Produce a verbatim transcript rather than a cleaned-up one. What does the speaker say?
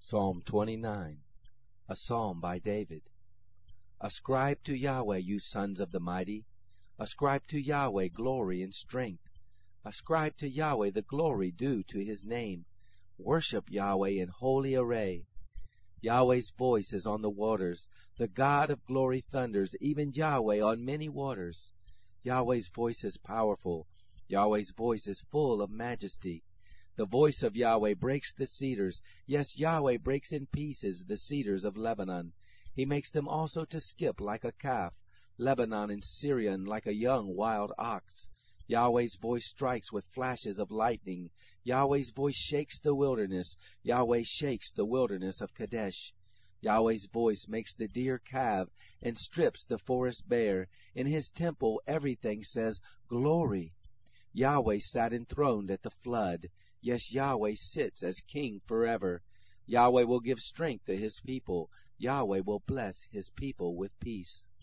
Psalm twenty-nine, a psalm by David. Ascribe to Yahweh, you sons of the mighty. Ascribe to Yahweh glory and strength. Ascribe to Yahweh the glory due to his name. Worship Yahweh in holy array. Yahweh's voice is on the waters. The God of glory thunders, even Yahweh on many waters. Yahweh's voice is powerful. Yahweh's voice is full of majesty. The voice of Yahweh breaks the cedars. Yes, Yahweh breaks in pieces the cedars of Lebanon. He makes them also to skip like a calf, Lebanon and Syrian like a young wild ox. Yahweh's voice strikes with flashes of lightning. Yahweh's voice shakes the wilderness. Yahweh shakes the wilderness of Kadesh. Yahweh's voice makes the deer calve and strips the forest bare. In his temple everything says, Glory. Yahweh sat enthroned at the flood. Yes, Yahweh sits as king forever. Yahweh will give strength to his people. Yahweh will bless his people with peace.